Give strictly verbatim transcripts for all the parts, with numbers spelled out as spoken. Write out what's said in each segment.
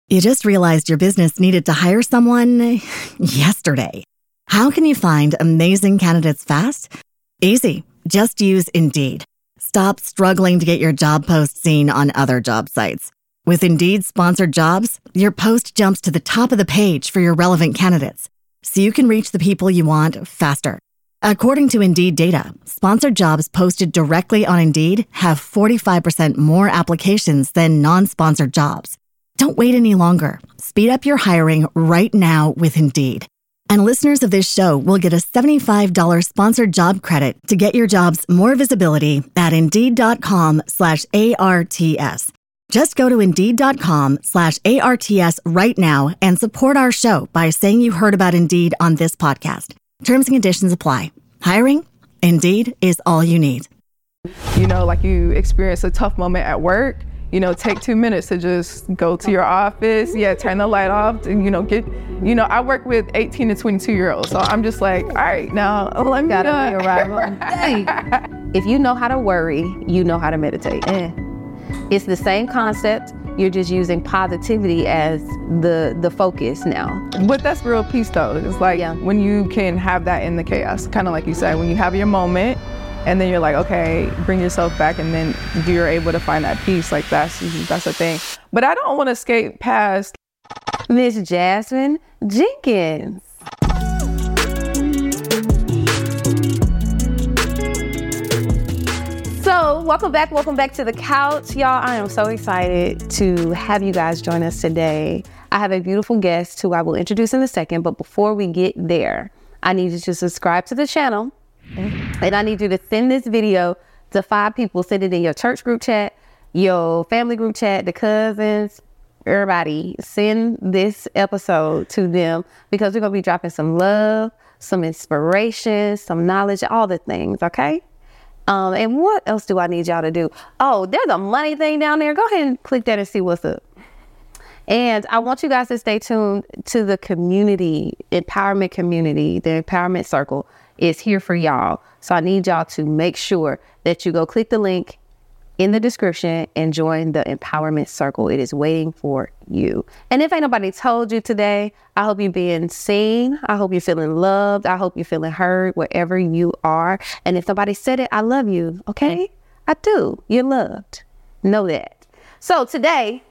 You just realized your business needed to hire someone yesterday. How can you find amazing candidates fast? Easy. Just use Indeed. Stop struggling to get your job post seen on other job sites. With Indeed sponsored jobs, your post jumps to the top of the page for your relevant candidates, so you can reach the people you want faster. According to Indeed data, sponsored jobs posted directly on Indeed have forty-five percent more applications than non-sponsored jobs. Don't wait any longer. Speed up your hiring right now with Indeed. And listeners of this show will get a seventy-five dollars sponsored job credit to get your jobs more visibility at Indeed.com slash ARTS. Just go to Indeed.com slash ARTS right now and support our show by saying you heard about Indeed on this podcast. Terms and conditions apply. Hiring? Indeed is all you need. You know, like you experience a tough moment at work, you know, take two minutes to just go to your office, yeah, turn the light off, and, you know, get, you know, I work with eighteen to twenty-two year olds, so I'm just like, all right, now, let me gotta be arrival. If you know how to worry, you know how to meditate. Eh. It's the same concept. You're just using positivity as the the focus now. But that's real peace, though. It's like yeah. when you can have that in the chaos, kind of like you said, when you have your moment, and then you're like, okay, bring yourself back, and then you're able to find that peace. Like that's that's a thing. But I don't want to skate past Miss Jasmine Jenkins. So welcome back, welcome back to the couch. Y'all, I am so excited to have you guys join us today. I have a beautiful guest who I will introduce in a second, but before we get there, I need you to subscribe to the channel. And I need you to send this video to five people. Send it in your church group chat, your family group chat, the cousins, everybody. Send this episode to them because we're going to be dropping some love, some inspiration, some knowledge, all the things, okay? Um, and what else do I need y'all to do? Oh, there's a money thing down there. Go ahead and click that and see what's up. And I want you guys to stay tuned to the community, empowerment community. The empowerment circle is here for y'all. So I need y'all to make sure that you go click the link in the description and join the empowerment circle. It is waiting for you. And if ain't nobody told you today, I hope you're being seen. I hope you're feeling loved. I hope you're feeling heard wherever you are. And if nobody said it, I love you. Okay? I do. You're loved. Know that. So today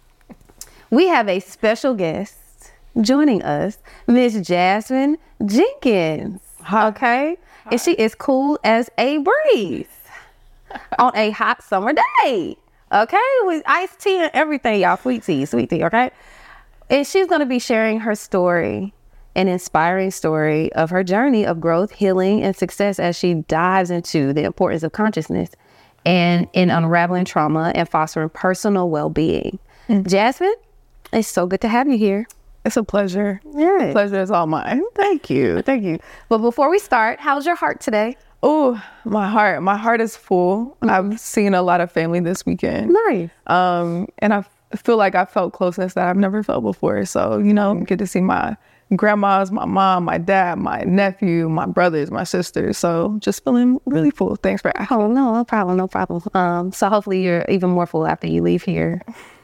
we have a special guest joining us, Miss Jasmine Jenkins. Hi. Okay? Hi. And she is cool as a breeze on a hot summer day. Okay? With iced tea and everything, y'all. Sweet tea, sweet tea, okay? And she's going to be sharing her story, an inspiring story of her journey of growth, healing, and success as she dives into the importance of consciousness and in unraveling trauma and fostering personal well-being. Mm-hmm. Jasmine, it's so good to have you here. It's a pleasure. Yeah. Pleasure is all mine. Thank you. Thank you. But before we start, how's your heart today? Oh, my heart. My heart is full. Mm-hmm. I've seen a lot of family this weekend. Nice. Um, and I feel like I felt closeness that I've never felt before. So, you know, get to see my grandmas, my mom, my dad, my nephew, my brothers, my sisters. So just feeling really full. Thanks for asking. Oh, no, no problem. No problem. Um, so hopefully you're even more full after you leave here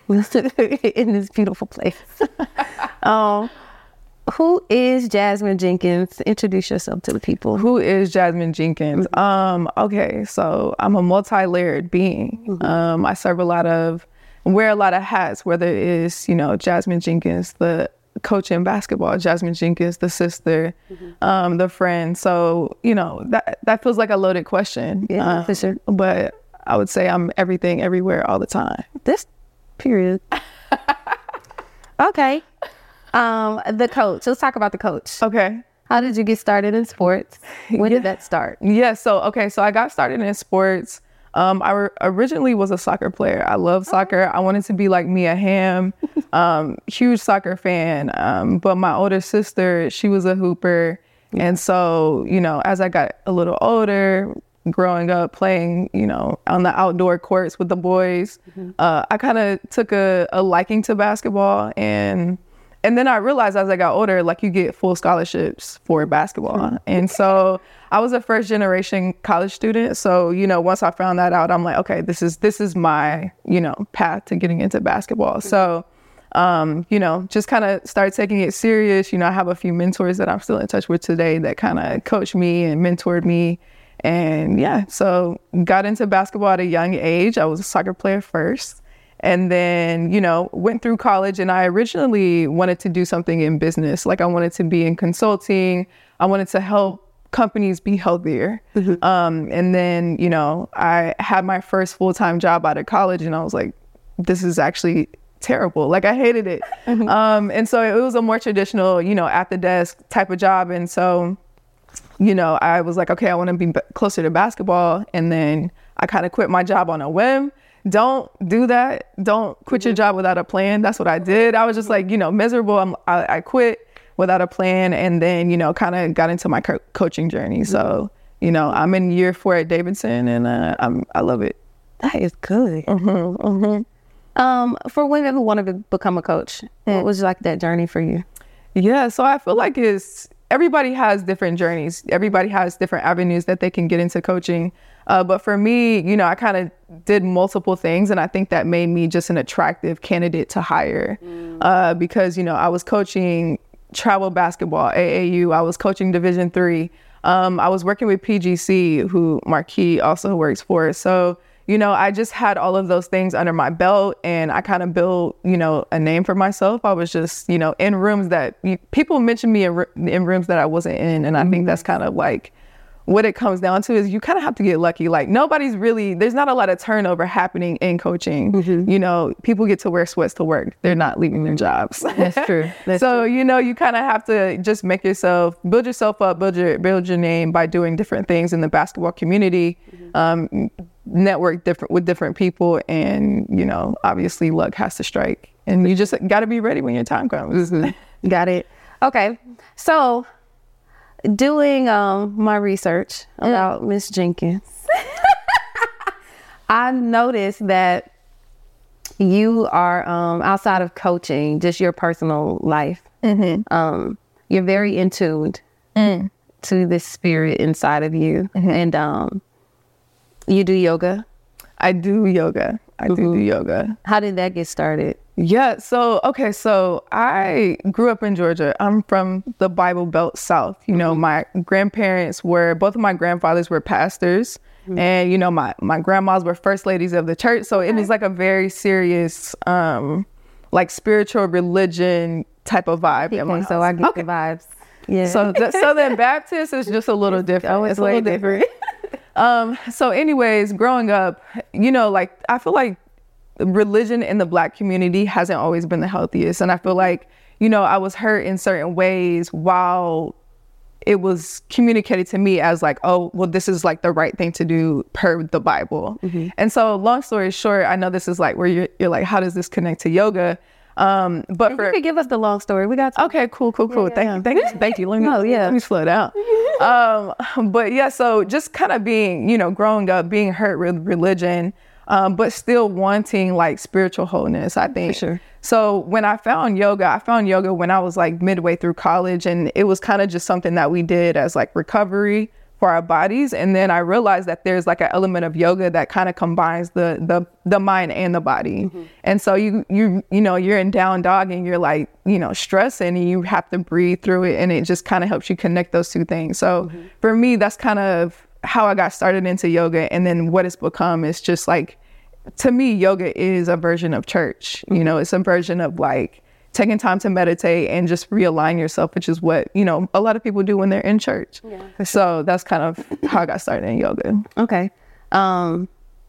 in this beautiful place. um, who is Jasmine Jenkins? Introduce yourself to the people. Who is Jasmine Jenkins? Mm-hmm. Um, okay, so I'm a multi-layered being. Mm-hmm. Um, I serve a lot of, wear a lot of hats, whether it is, you know, Jasmine Jenkins, the coach in basketball, Jasmine Jenkins, the sister, mm-hmm. um, the friend. So, you know, that that feels like a loaded question. Yeah, um, for sure. But I would say I'm everything, everywhere, all the time. This period. Okay. Um, the coach. Let's talk about the coach. Okay. How did you get started in sports? When yeah. did that start? Yeah. So, okay. So I got started in sports. Um, I re- originally was a soccer player. I love soccer. I wanted to be like Mia Hamm, um, huge soccer fan. Um, but my older sister, she was a hooper. Yeah. And so, you know, as I got a little older, growing up playing, you know, on the outdoor courts with the boys, mm-hmm. uh, I kind of took a, a liking to basketball. And and then I realized as I got older, like you get full scholarships for basketball. Mm-hmm. And so I was a first generation college student. So, you know, once I found that out, I'm like, okay, this is this is my, you know, path to getting into basketball. Mm-hmm. So um, you know, just kind of started taking it serious. You know, I have a few mentors that I'm still in touch with today that kind of coached me and mentored me. And yeah, so got into basketball at a young age. I was a soccer player first. And then, you know, went through college, and I originally wanted to do something in business. Like I wanted to be in consulting. I wanted to help companies be healthier. Mm-hmm. Um, and then, you know, I had my first full-time job out of college, and I was like, this is actually terrible. Like I hated it. Mm-hmm. Um, and so it was a more traditional, you know, at the desk type of job. And so, you know, I was like, okay, I want to be b- closer to basketball. And then I kind of quit my job on a whim. Don't do that. Don't quit mm-hmm. your job without a plan. That's what I did. I was just like, you know, miserable. I'm, I, I quit without a plan, and then, you know, kind of got into my co- coaching journey. Mm-hmm. So, you know, I'm in year four at Davidson, and uh, I'm I love it. That is good. Mm-hmm, mm-hmm. Um, for women who want to be, become a coach, mm-hmm. what was like that journey for you? Yeah, so I feel like it's everybody has different journeys. Everybody has different avenues that they can get into coaching. Uh, but for me, you know, I kind of did multiple things, and I think that made me just an attractive candidate to hire mm. uh, because, you know, I was coaching travel basketball, A A U. I was coaching Division three. Um, I was working with P G C, who Marquis also works for. So, you know, I just had all of those things under my belt, and I kind of built, you know, a name for myself. I was just, you know, in rooms that you, people mentioned me in, in rooms that I wasn't in. And I mm-hmm. think that's kind of like what it comes down to is you kind of have to get lucky. Like nobody's really, there's not a lot of turnover happening in coaching. Mm-hmm. You know, people get to wear sweats to work. They're not leaving their jobs. That's true. That's so, true. you know, you kind of have to just make yourself, build yourself up, build your, build your name by doing different things in the basketball community, mm-hmm. um, network different with different people. And, you know, obviously luck has to strike, and you just got to be ready when your time comes. Got it. Okay. So, doing um, my research about Miss mm. Jenkins, I noticed that you are um, outside of coaching, just your personal life. Mm-hmm. Um, you're very in tune mm. to this spirit inside of you, mm-hmm. and um, you do yoga. I do yoga. I mm-hmm. do do yoga. How did that get started? Yeah. So, okay. So I grew up in Georgia. I'm from the Bible Belt South. You know, mm-hmm. my grandparents were, both of my grandfathers were pastors. Mm-hmm. And, you know, my, my grandmas were first ladies of the church. So okay. it was like a very serious, um, like spiritual religion type of vibe. Okay, in my so house. I get okay. the vibes. Yeah. So the Southern Baptist is just a little different. Oh, it's, it's way a little different. different. um, so anyways, growing up, you know, like I feel like religion in the Black community hasn't always been the healthiest. And I feel like, you know, I was hurt in certain ways while it was communicated to me as like, oh, well, this is like the right thing to do per the Bible. Mm-hmm. And so long story short, I know this is like where you're, you're like, how does this connect to yoga? Um, but and for, you could give us the long story. We got to. Okay, cool, cool, cool. Yeah, yeah. Thank you. Thank you. Thank you. Let me, oh, yeah. let me slow down. um, but yeah, so just kind of being, you know, growing up, being hurt with religion, um, but still wanting like spiritual wholeness, I think. For sure. So when I found yoga, I found yoga when I was like midway through college, and it was kind of just something that we did as like recovery for our bodies. And then I realized that there's like an element of yoga that kind of combines the the the mind and the body. Mm-hmm. And so you you you know, you're in down dog and you're like, you know, stressing, and you have to breathe through it, and it just kind of helps you connect those two things. So mm-hmm. for me, that's kind of how I got started into yoga. And then what it's become is just like, to me, yoga is a version of church. Mm-hmm. You know, it's a version of like taking time to meditate and just realign yourself, which is what, you know, a lot of people do when they're in church. Yeah. So that's kind of how I got started in yoga. Okay. Um,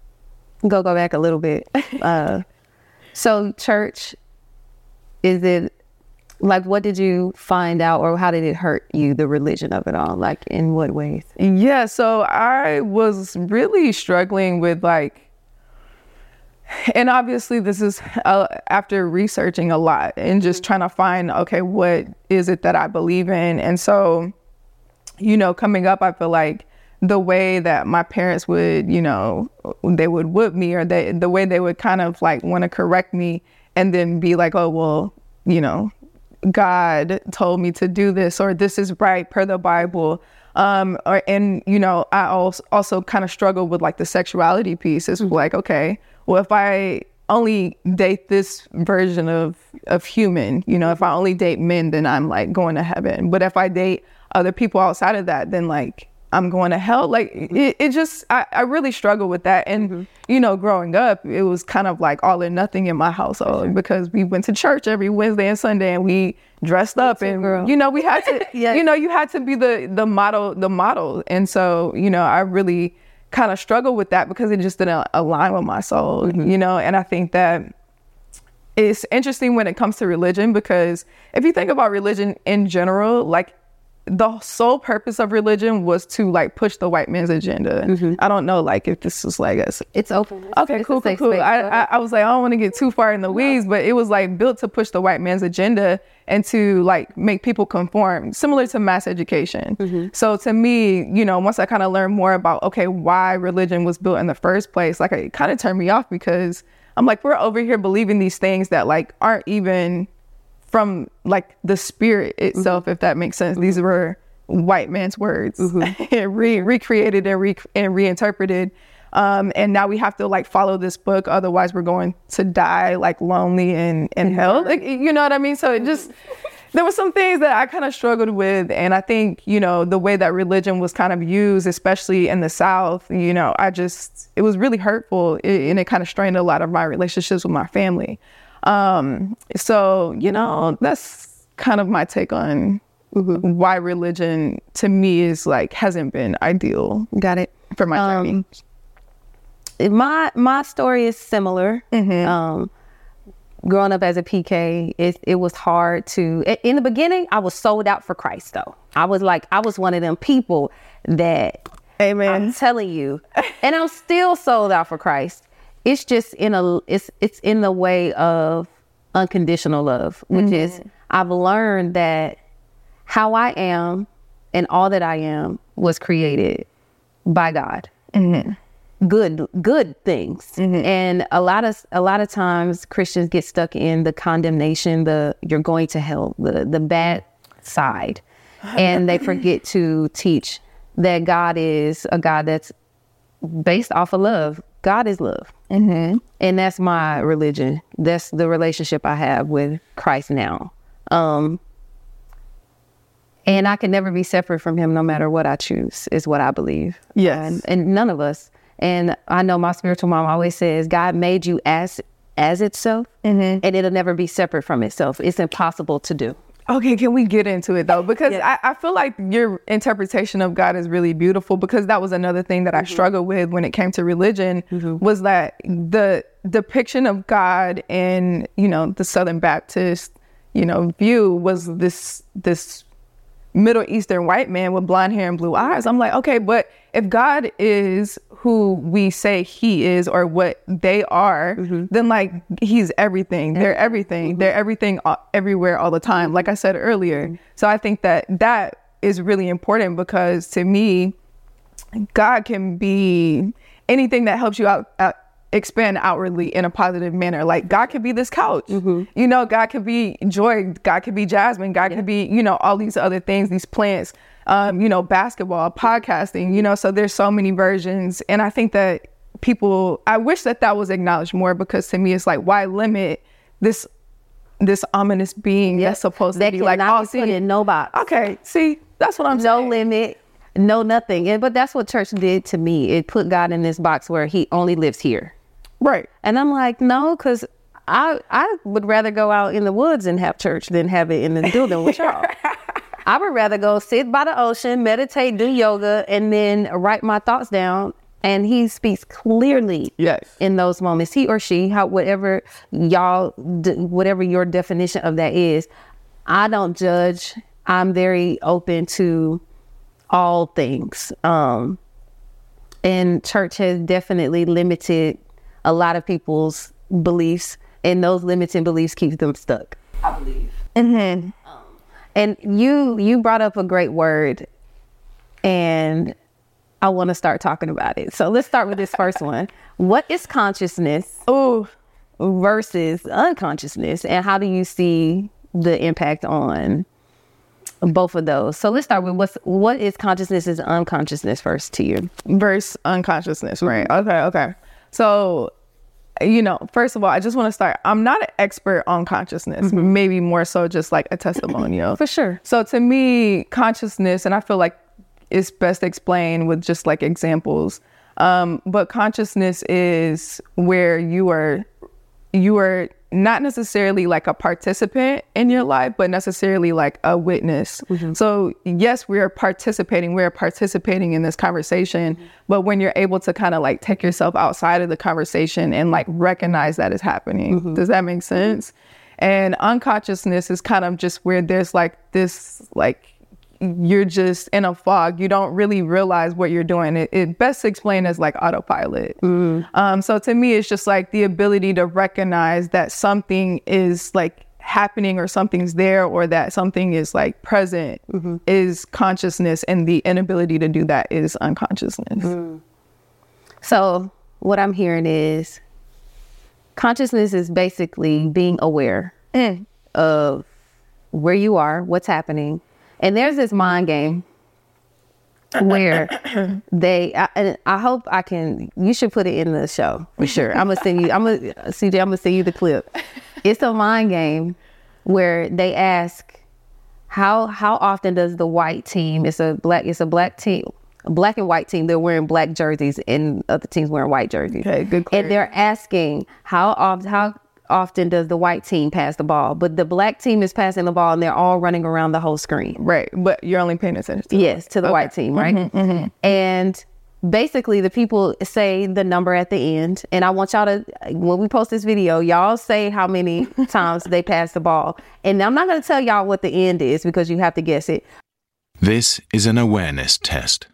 go, go back a little bit. Uh, so church, is it like, what did you find out, or how did it hurt you, the religion of it all? Like in what ways? Yeah. So I was really struggling with like, and obviously this is uh, after researching a lot and just trying to find, okay, what is it that I believe in? And so, you know, coming up, I feel like the way that my parents would, you know, they would whip me, or they, the way they would kind of like want to correct me and then be like, oh, well, you know, God told me to do this, or this is right per the Bible. Um, or, and, you know, I also, also kind of struggled with like the sexuality piece. It's like, okay, well, if I only date this version of of human, you know, if I only date men, then I'm like going to heaven. But if I date other people outside of that, then like I'm going to hell. Like it, it just, I, I really struggle with that. And, mm-hmm. you know, growing up, it was kind of like all or nothing in my household, sure. because we went to church every Wednesday and Sunday and we dressed up too, and, girl. you know, we had to, yes. you know, you had to be the, the model, the model. And so, you know, I really kind of struggled with that because it just didn't align with my soul, mm-hmm. you know, and I think that it's interesting when it comes to religion, because if you think about religion in general, like, the sole purpose of religion was to like push the white man's agenda. Mm-hmm. I don't know, like if this was like a, it's open. Okay, it's cool, cool, cool. I, I, I was like, I don't want to get too far in the weeds, but it was like built to push the white man's agenda and to like make people conform, similar to mass education. Mm-hmm. So to me, you know, once I kind of learned more about, okay, why religion was built in the first place, like it kind of turned me off, because I'm like, we're over here believing these things that like aren't even from like the spirit itself, mm-hmm. if that makes sense. These were white man's words, mm-hmm. and re- recreated and, re- and reinterpreted. Um, and now we have to like follow this book. Otherwise we're going to die like lonely and in mm-hmm. hell. Like, you know what I mean? So it just, there were some things that I kind of struggled with. And I think, you know, the way that religion was kind of used, especially in the South, you know, I just, it was really hurtful, it, and it kind of strained a lot of my relationships with my family. Um, so, you know, that's kind of my take on mm-hmm. why religion to me is like, hasn't been ideal. Got it. For my journey. Um, my, my story is similar. Mm-hmm. Um, growing up as a P K, it, it was hard to, in the beginning, I was sold out for Christ though. I was like, I was one of them people that, Amen. I'm telling you, and I'm still sold out for Christ. It's just in a, it's, it's in the way of unconditional love, which mm-hmm. is, I've learned that how I am and all that I am was created by God. Mm-hmm. Good, good things. Mm-hmm. And a lot of, a lot of times Christians get stuck in the condemnation, the, you're going to hell, the, the bad side. And they forget to teach that God is a God that's based off of love. God is love. Mm-hmm. And that's my religion. That's the relationship I have with Christ now. Um, and I can never be separate from him no matter what I choose, is what I believe. Yes. And, and none of us. And I know my spiritual mom always says, God made you as as itself, mm-hmm. and it'll never be separate from itself. It's impossible to do. Okay, can we get into it though? Because yeah. I, I feel like your interpretation of God is really beautiful, because that was another thing that mm-hmm. I struggled with when it came to religion, mm-hmm. was that the depiction of God in, you know, the Southern Baptist, you know, view was this, this Middle Eastern white man with blonde hair and blue eyes. I'm like, okay, but if God is who we say he is, or what they are, mm-hmm. then like he's everything. They're everything. Mm-hmm. They're everything uh, everywhere all the time, like I said earlier. Mm-hmm. So I think that that is really important, because to me, God can be anything that helps you out, out expand outwardly in a positive manner. Like God could be this couch, mm-hmm. you know, God could be joy, God could be jasmine, God yeah. could be, you know, all these other things, these plants, um, you know, basketball, podcasting, you know, so there's so many versions. And I think that people, I wish that that was acknowledged more, because to me, it's like, why limit this, this ominous being yep. that's supposed that to be like, oh, see, put in no box. Okay. See, that's what I'm no saying. No limit. No, nothing. And, but that's what church did to me. It put God in this box where he only lives here. Right. And I'm like, no, because I I would rather go out in the woods and have church than have it in the building with y'all. I would rather go sit by the ocean, meditate, do yoga, and then write my thoughts down. And he speaks clearly yes. in those moments. He or she, how whatever y'all, whatever your definition of that is, I don't judge. I'm very open to all things. Um, and church has definitely limited a lot of people's beliefs, and those limiting beliefs keep them stuck, I believe. Mm-hmm. Um, and you you brought up a great word, and I want to start talking about it. So let's start with this first one. What is consciousness oh, versus unconsciousness, and how do you see the impact on both of those? So let's start with what's what is consciousness and unconsciousness first to you. Versus unconsciousness, right? Okay, okay. So you know, first of all, I just want to start. I'm not an expert on consciousness, mm-hmm. maybe more so just like a testimonial. For sure. So to me, consciousness, and I feel like it's best explained with just like examples. Um, but consciousness is where you are, you are not necessarily like a participant in your life, but necessarily like a witness. Mm-hmm. So yes, we are participating. We're participating in this conversation, mm-hmm. but when you're able to kind of like take yourself outside of the conversation and like recognize that is happening, mm-hmm. does that make sense? Mm-hmm. And unconsciousness is kind of just where there's like this, like, you're just in a fog. You don't really realize what you're doing. It, it best explained as like autopilot. Mm. Um, so to me, it's just like the ability to recognize that something is like happening or something's there or that something is like present mm-hmm. is consciousness, and the inability to do that is unconsciousness. Mm. So what I'm hearing is consciousness is basically being aware mm. of where you are, what's happening. And there's this mind game where they, I, and I hope I can, you should put it in the show for sure. I'm going to send you, I'm going to, C J, I'm going to send you the clip. It's a mind game where they ask, how, how often does the white team, it's a black, it's a black team, a black and white team, they're wearing black jerseys and other teams wearing white jerseys. Okay, good clarity. And they're asking how often, how often does the white team pass the ball, but the black team is passing the ball and they're all running around the whole screen. Right. But you're only paying attention to yes, to the okay. white team, right? Mm-hmm, mm-hmm. And basically the people say the number at the end. And I want y'all to, when we post this video, y'all say how many times they pass the ball. And I'm not going to tell y'all what the end is because you have to guess it. This is an awareness test.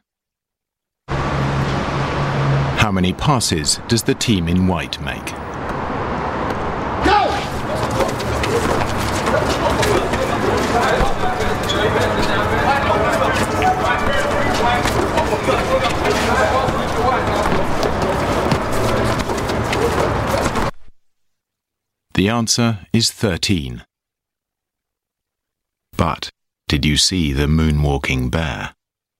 How many passes does the team in white make? The answer is thirteen. But did you see the moonwalking bear?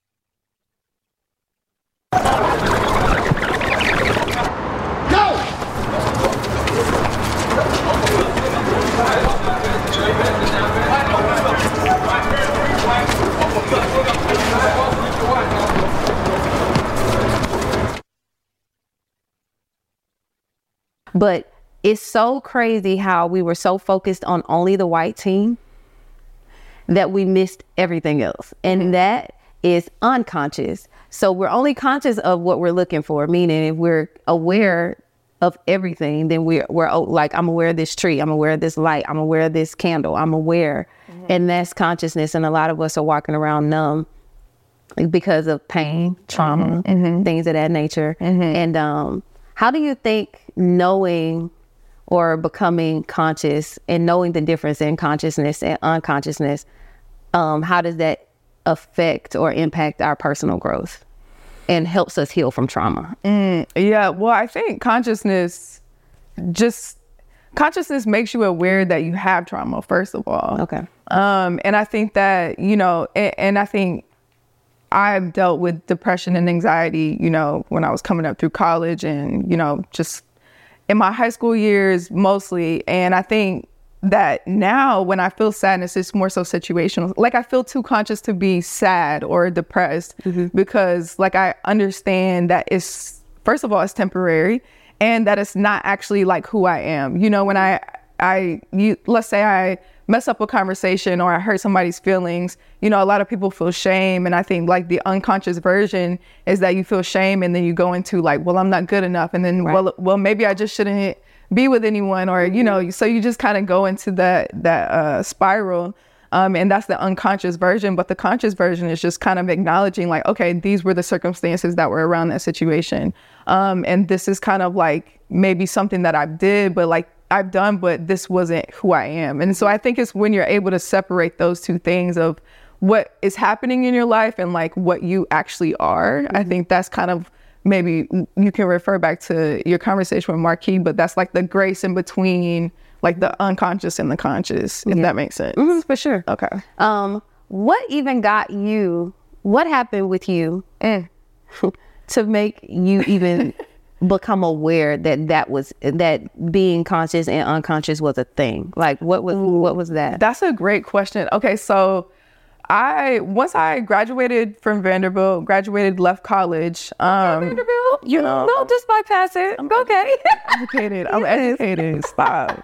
But it's so crazy how we were so focused on only the white team that we missed everything else. And that is unconscious. So we're only conscious of what we're looking for, meaning if we're aware of everything, then we're, we're like, I'm aware of this tree, I'm aware of this light, I'm aware of this candle, I'm aware. Mm-hmm. And that's consciousness. And a lot of us are walking around numb because of pain, trauma, mm-hmm. things of that nature. Mm-hmm. And um, how do you think knowing or becoming conscious and knowing the difference in consciousness and unconsciousness, um, how does that affect or impact our personal growth and helps us heal from trauma? Mm, yeah, well, I think consciousness just, consciousness makes you aware that you have trauma, first of all. Okay. Um, and I think that, you know, and, and I think I've dealt with depression and anxiety, you know, when I was coming up through college and, you know, just in my high school years mostly. And I think that now when I feel sadness, it's more so situational. Like I feel too conscious to be sad or depressed mm-hmm. because like I understand that it's, first of all, it's temporary and that it's not actually like who I am. You know, when I, I, you, let's say I mess up a conversation or I hurt somebody's feelings, you know, a lot of people feel shame. And I think like the unconscious version is that you feel shame and then you go into like, well, I'm not good enough. And then, right. well, well, maybe I just shouldn't be with anyone or, you know, so you just kind of go into that, that uh, spiral. Um, and that's the unconscious version. But the conscious version is just kind of acknowledging like, okay, these were the circumstances that were around that situation. Um, and this is kind of like maybe something that I did, but like, I've done, but this wasn't who I am. And so I think it's when you're able to separate those two things of what is happening in your life and like what you actually are. Mm-hmm. I think that's kind of maybe you can refer back to your conversation with Marquis, but that's like the grace in between like the unconscious and the conscious, if yeah. that makes sense. Mm-hmm, for sure. Okay. Um, what even got you, what happened with you mm. to make you even become aware that that was that being conscious and unconscious was a thing? Like, what was what was that? That's a great question. Okay, so I once I graduated from Vanderbilt, graduated, left college. Um, Vanderbilt, you know, no, just bypass it. I'm okay. educated. I'm educated. Stop.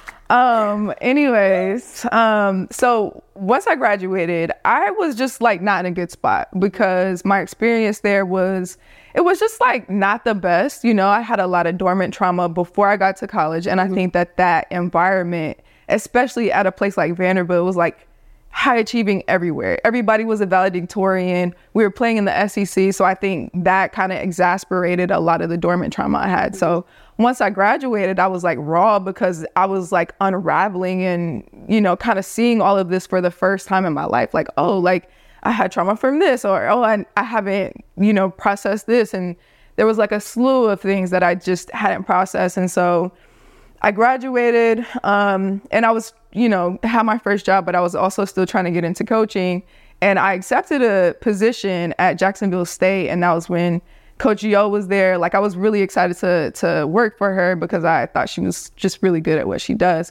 Um, anyways, um, so once I graduated, I was just like not in a good spot because my experience there was, it was just like not the best. You know, I had a lot of dormant trauma before I got to college. And I think that that environment, especially at a place like Vanderbilt, was like high achieving everywhere. Everybody was a valedictorian. We were playing in the S E C. So I think that kind of exasperated a lot of the dormant trauma I had. So once I graduated, I was like raw because I was like unraveling and, you know, kind of seeing all of this for the first time in my life. Like, oh, like I had trauma from this, or, oh, I, I haven't, you know, processed this. And there was like a slew of things that I just hadn't processed. And so I graduated um, and I was, you know, had my first job, but I was also still trying to get into coaching. And I accepted a position at Jacksonville State. And that was when Coach Yo was there. Like, I was really excited to to work for her because I thought she was just really good at what she does.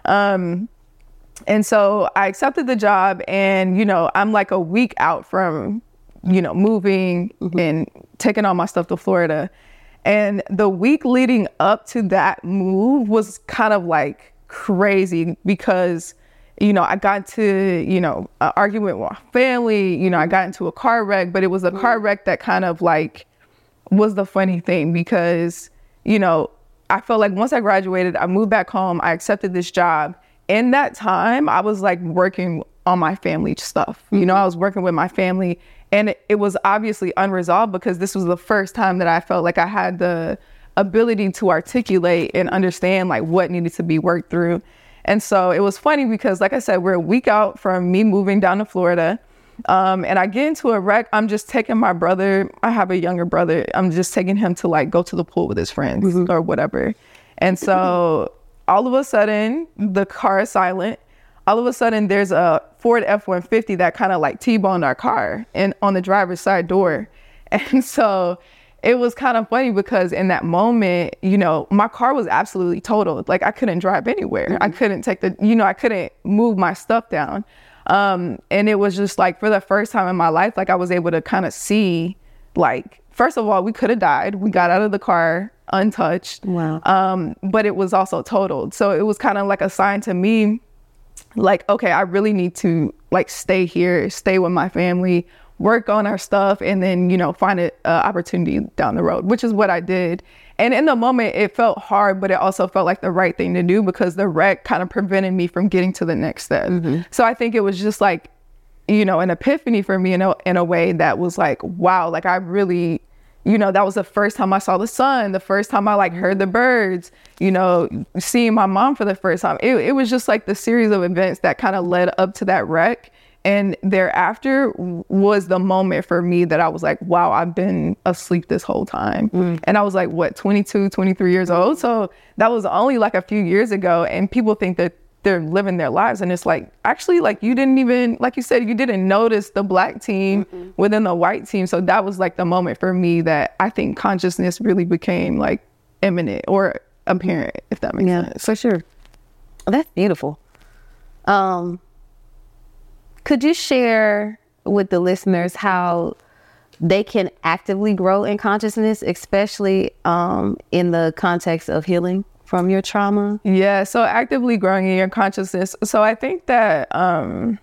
Um, and so I accepted the job, and, you know, I'm like a week out from, you know, moving mm-hmm. and taking all my stuff to Florida. And the week leading up to that move was kind of like crazy because, you know, I got to, you know, an argument with my family, you know, I got into a car wreck, but it was a car wreck that kind of like was the funny thing because, you know, I felt like once I graduated, I moved back home, I accepted this job. In that time, I was like working on my family stuff. Mm-hmm. You know, I was working with my family, and it, it was obviously unresolved because this was the first time that I felt like I had the ability to articulate and understand like what needed to be worked through. And so it was funny because, like I said, we're a week out from me moving down to Florida. Um, and I get into a wreck. I'm just taking my brother. I have a younger brother. I'm just taking him to like go to the pool with his friends mm-hmm. or whatever. And so all of a sudden, the car is silent. All of a sudden, there's a Ford F one fifty that kind of like T-boned our car and on the driver's side door. And so it was kind of funny because in that moment, you know, my car was absolutely totaled. Like, I couldn't drive anywhere. Mm-hmm. I couldn't take the, you know, I couldn't move my stuff down. Um, and it was just like, for the first time in my life, like I was able to kind of see, like, first of all, we could have died. We got out of the car untouched. Wow. Um, but it was also totaled. So it was kind of like a sign to me, like, okay, I really need to like stay here, stay with my family, work on our stuff, and then, you know, find an uh, opportunity down the road, which is what I did. And in the moment, it felt hard, but it also felt like the right thing to do because the wreck kind of prevented me from getting to the next step. Mm-hmm. So I think it was just like, you know, an epiphany for me in a, in a way that was like, wow, like I really, you know, that was the first time I saw the sun, the first time I like heard the birds, you know, seeing my mom for the first time. It, it was just like the series of events that kind of led up to that wreck. And thereafter was the moment for me that I was like, wow, I've been asleep this whole time. Mm. And I was like, what, twenty-two, twenty-three years old? So that was only like a few years ago. And people think that they're living their lives. And it's like, actually, like you didn't even, like you said, you didn't notice the Black team mm-hmm. within the white team. So that was like the moment for me that I think consciousness really became like imminent or apparent, if that makes yeah, sense. For sure. That's beautiful. Um, Could you share with the listeners how they can actively grow in consciousness, especially um, in the context of healing from your trauma? Yeah, so actively growing in your consciousness. So I think that um,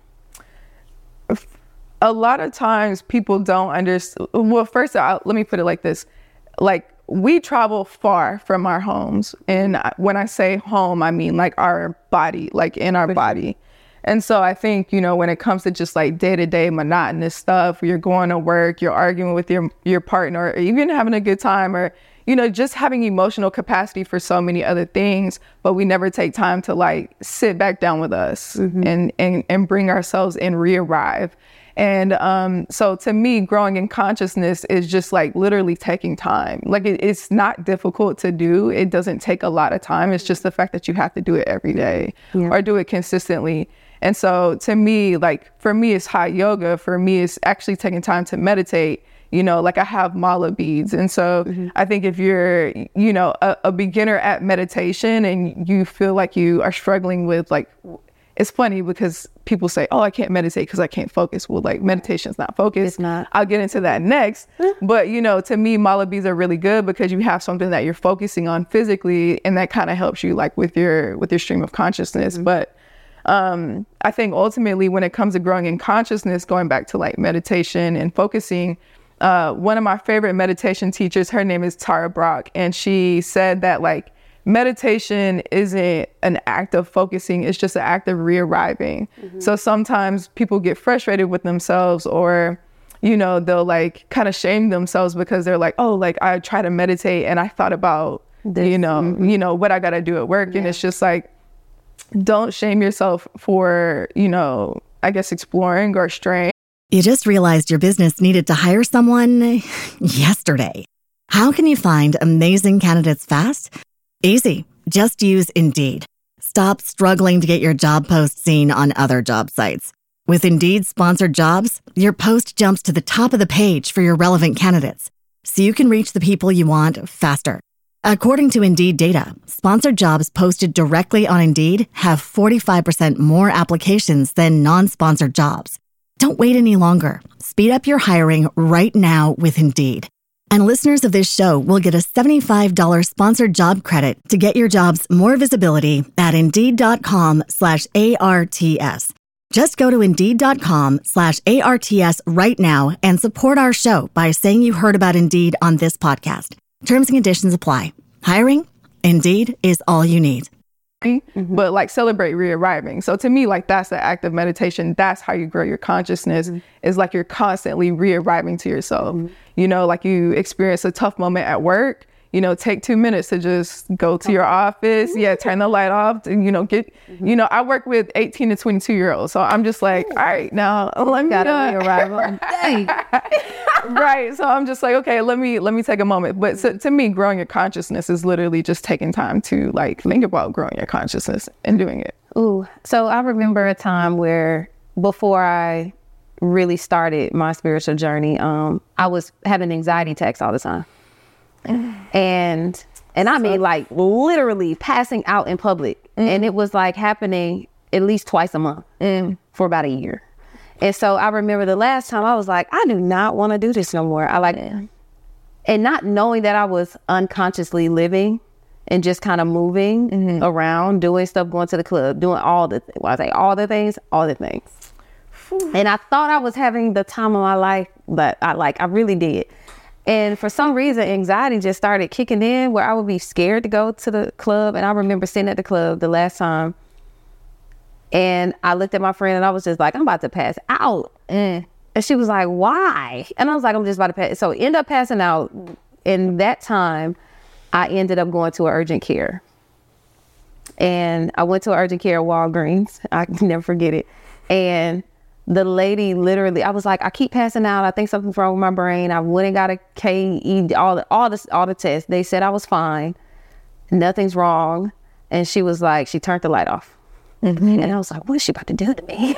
a lot of times people don't understand. Well, first, I'll, let me put it like this. Like, we travel far from our homes. And when I say home, I mean like our body, like in our body. And so I think, you know, when it comes to just like day-to-day monotonous stuff, you're going to work, you're arguing with your your partner, or even having a good time, or, you know, just having emotional capacity for so many other things, but we never take time to like sit back down with us mm-hmm. and, and, and bring ourselves in, re-arrive. And um, so to me, growing in consciousness is just like literally taking time. Like it, it's not difficult to do. It doesn't take a lot of time. It's just the fact that you have to do it every day yeah. or do it consistently. And so to me, like for me, it's hot yoga. For me, it's actually taking time to meditate. you know, like I have mala beads. And so mm-hmm. I think if you're, you know, a, a beginner at meditation and you feel like you are struggling with like, it's funny because people say, oh, I can't meditate because I can't focus. Well, like meditation's not focus. It's not. I'll get into that next. But, you know, to me, mala beads are really good because you have something that you're focusing on physically, and that kind of helps you like with your with your stream of consciousness. Mm-hmm. But um, I think ultimately when it comes to growing in consciousness, going back to like meditation and focusing, uh, one of my favorite meditation teachers, her name is Tara Brach, and she said that like, meditation isn't an act of focusing, it's just an act of re-arriving. Mm-hmm. So sometimes people get frustrated with themselves, or, you know, they'll like kind of shame themselves because they're like, oh, like I try to meditate and I thought about, this, you know, mm-hmm. you know, what I got to do at work. Yeah. And it's just like, don't shame yourself for, you know, I guess exploring or straying. You just realized your business needed to hire someone yesterday. How can you find amazing candidates fast? Easy. Just use Indeed. Stop struggling to get your job post seen on other job sites. With Indeed sponsored jobs, your post jumps to the top of the page for your relevant candidates, so you can reach the people you want faster. According to Indeed data, sponsored jobs posted directly on Indeed have forty-five percent more applications than non-sponsored jobs. Don't wait any longer. Speed up your hiring right now with Indeed. And listeners of this show will get a seventy-five dollars sponsored job credit to get your jobs more visibility at Indeed.com slash ARTS. Just go to Indeed.com slash ARTS right now and support our show by saying you heard about Indeed on this podcast. Terms and conditions apply. Hiring? Indeed is all you need. Mm-hmm. But like celebrate re-arriving. So to me, like that's the act of meditation. That's how you grow your consciousness. Mm-hmm. Is like you're constantly re-arriving to yourself. Mm-hmm. You know, like you experience a tough moment at work, you know, take two minutes to just go to your office. Yeah, turn the light off. And, you know, get, mm-hmm. you know, I work with eighteen to twenty-two year olds. So I'm just like, all right, now let me gotta re-arrive on day. Right. So I'm just like, okay, let me let me take a moment. But so, to me, growing your consciousness is literally just taking time to like think about growing your consciousness and doing it. Ooh. So I remember a time where before I really started my spiritual journey, um, I was having anxiety attacks all the time. And and I mean like literally passing out in public. Mm. And it was like happening at least twice a month mm. for about a year. And so I remember the last time I was like, I do not want to do this no more. I like, yeah. And not knowing that I was unconsciously living and just kind of moving mm-hmm. around, doing stuff, going to the club, doing all the, well, I say all the things, all the things. Whew. And I thought I was having the time of my life, but I like, I really did. And for some reason, anxiety just started kicking in where I would be scared to go to the club. And I remember sitting at the club the last time, and I looked at my friend and I was just like, I'm about to pass out. Mm. And she was like, why? And I was like, I'm just about to pass. So end up passing out. In that time, I ended up going to an urgent care. And I went to an urgent care at Walgreens. I can never forget it. And the lady literally, I was like, I keep passing out. I think something's wrong with my brain. I went and got a K E, all the, all the, all the tests. They said I was fine. Nothing's wrong. And she was like, she turned the light off. Mm-hmm. And I was like, what is she about to do to me?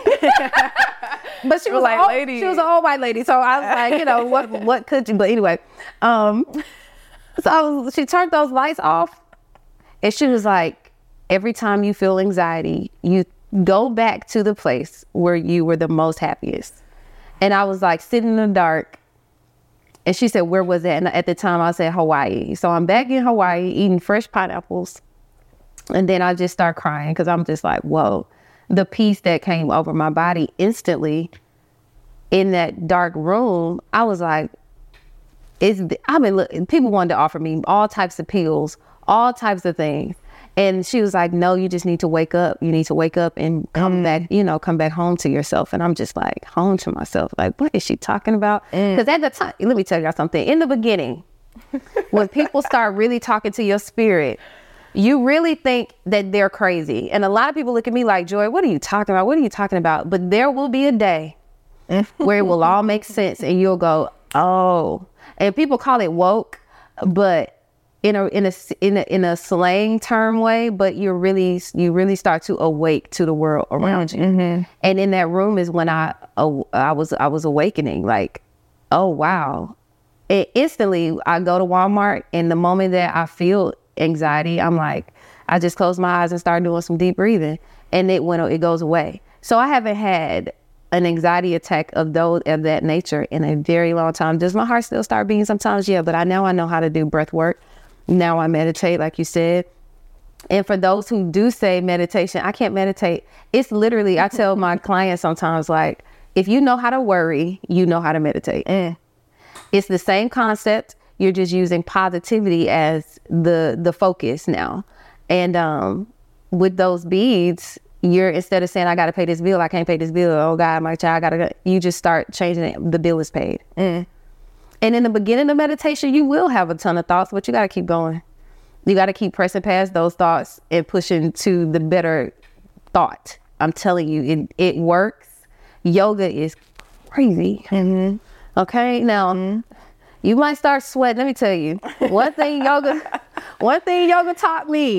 But she was like, old, lady. She was an old white lady. So I was like, you know, what what could you? But anyway, um, so I was, she turned those lights off, and she was like, every time you feel anxiety, you go back to the place where you were the most happiest. And I was like sitting in the dark, and she said, where was that? And at the time I said Hawaii. So I'm back in Hawaii eating fresh pineapples. And then I just start crying because I'm just like, whoa, the peace that came over my body instantly in that dark room. I was like, it's, I've been looking, people wanted to offer me all types of pills, all types of things. And she was like, no, you just need to wake up. You need to wake up and come mm. back, you know, come back home to yourself. And I'm just like, home to myself. Like, what is she talking about? Because mm. at the time, let me tell y'all something. In the beginning, when people start really talking to your spirit, you really think that they're crazy. And a lot of people look at me like, Joy, what are you talking about? What are you talking about? But there will be a day where it will all make sense and you'll go, oh. And people call it woke, but in a in a in a, in a slang term way, but you really you really start to awake to the world around you. Mm-hmm. And in that room is when I uh, I was I was awakening, like, oh, wow. It, instantly, I go to Walmart, and the moment that I feel anxiety, I'm like, I just close my eyes and start doing some deep breathing, and it went, it goes away. So I haven't had an anxiety attack of those of that nature in a very long time. Does my heart still start beating sometimes? Yeah, but I now I know how to do breath work. Now I meditate, like you said. And for those who do say meditation, I can't meditate. It's literally, I tell my clients sometimes, like, if you know how to worry, you know how to meditate. Mm. It's the same concept. You're just using positivity as the the focus now. And um, with those beads, you're, instead of saying, I got to pay this bill, I can't pay this bill, oh God, my child got to, you just start changing it. The bill is paid. Mm. And in the beginning of meditation, you will have a ton of thoughts, but you got to keep going. You got to keep pressing past those thoughts and pushing to the better thought. I'm telling you, it, it works. Yoga is crazy. Mm-hmm. Okay, now mm-hmm. you might start sweating. Let me tell you, one thing yoga, one thing yoga taught me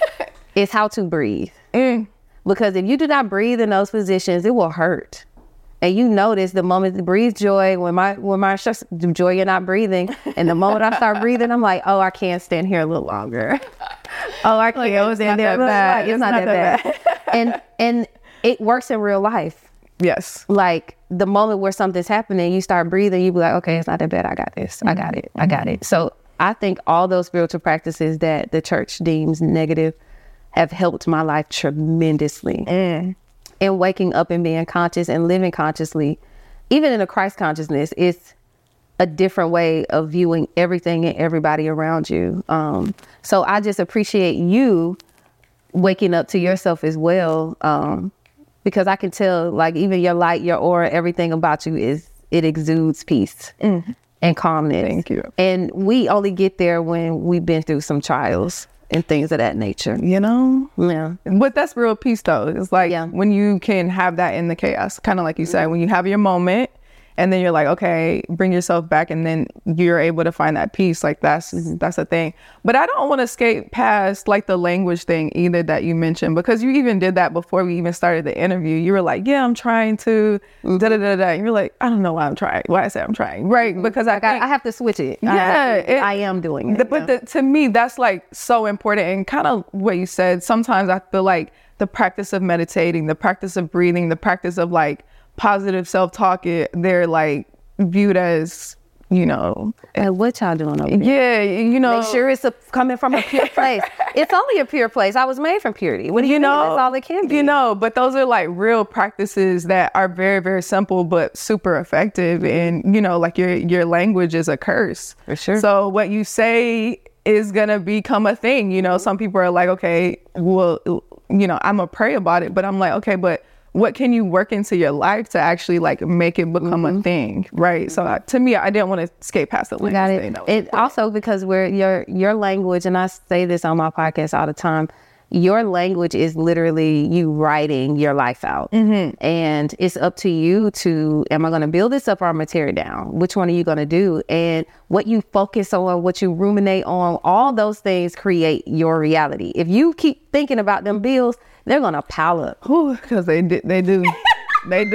is how to breathe. Mm. Because if you do not breathe in those positions, it will hurt. And you notice the moment to breathe joy, when my when my joy, you're not breathing. And the moment I start breathing, I'm like, oh, I can't stand here a little longer. oh, I can't like, stand there. Like, it's, it's not, not that, that bad. bad. and and it works in real life. Yes. Like the moment where something's happening, you start breathing, you be like, okay, it's not that bad. I got this. Mm-hmm. I got it. I got it. So I think all those spiritual practices that the church deems negative have helped my life tremendously. Mm. And waking up and being conscious and living consciously, even in a Christ consciousness, it's a different way of viewing everything and everybody around you. Um, so I just appreciate you waking up to yourself as well, um, because I can tell, like, even your light, your aura, everything about you is, it exudes peace mm. and calmness. Thank you. And we only get there when we've been through some trials and things of that nature, you know? Yeah. But that's real peace, though. It's like yeah. when you can have that in the chaos, kind of like you said, when you have your moment and then you're like, okay, bring yourself back, and then you're able to find that peace. Like that's mm-hmm. that's a thing. But I don't want to skate past like the language thing either that you mentioned, because you even did that before we even started the interview. You were like, yeah, I'm trying to mm-hmm. da da da da. You're like, I don't know why I'm trying. Why I say I'm trying, right? Because I, like I, I have to switch it. Yeah, I, have to, it, I am doing it. The, but the, to me, that's like so important. And kind of what you said. Sometimes I feel like the practice of meditating, the practice of breathing, the practice of like positive self-talk, they're like viewed as, you know, like, what y'all doing over there? Yeah, you know, make sure it's a, coming from a pure place. It's only a pure place. I was made from purity. What do you, you know? That's all it can be. You know, but those are like real practices that are very, very simple but super effective. And you know, like your your language is a curse. For sure. So what you say is gonna become a thing. You know, some people are like, okay, well, you know, I'm gonna pray about it, but I'm like, okay, but what can you work into your life to actually like make it become mm-hmm. a thing, right? So uh, to me, I didn't want to skate past the language. Got it. Thing. It also, because we're your your language, and I say this on my podcast all the time, your language is literally you writing your life out. Mm-hmm. And it's up to you to, am I going to build this up or am I going to tear it down? Which one are you going to do? And what you focus on, what you ruminate on, all those things create your reality. If you keep thinking about them bills, they're going to pile up. Because they, they do. They do. They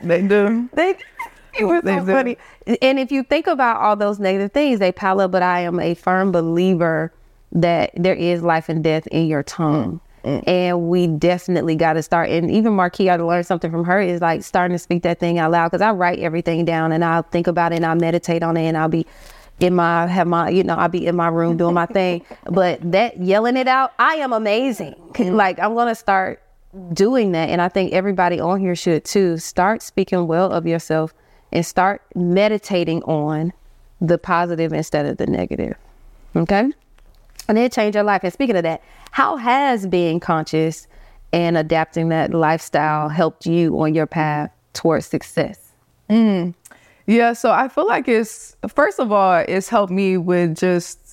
do. They It was so funny. And if you think about all those negative things, they pile up. But I am a firm believer that there is life and death in your tongue. Mm. And we definitely got to start. And even Marquis, I learned something from her, is like starting to speak that thing out loud. Because I write everything down and I'll think about it and I'll meditate on it and I'll be in my, have my, you know, I'll be in my room doing my thing. But that yelling it out, I am amazing. Like, I'm going to start doing that. And I think everybody on here should too. Start speaking well of yourself and start meditating on the positive instead of the negative. Okay? And it'll change your life. And speaking of that, how has being conscious and adapting that lifestyle helped you on your path towards success? Mm. Yeah, so I feel like it's, first of all, it's helped me with just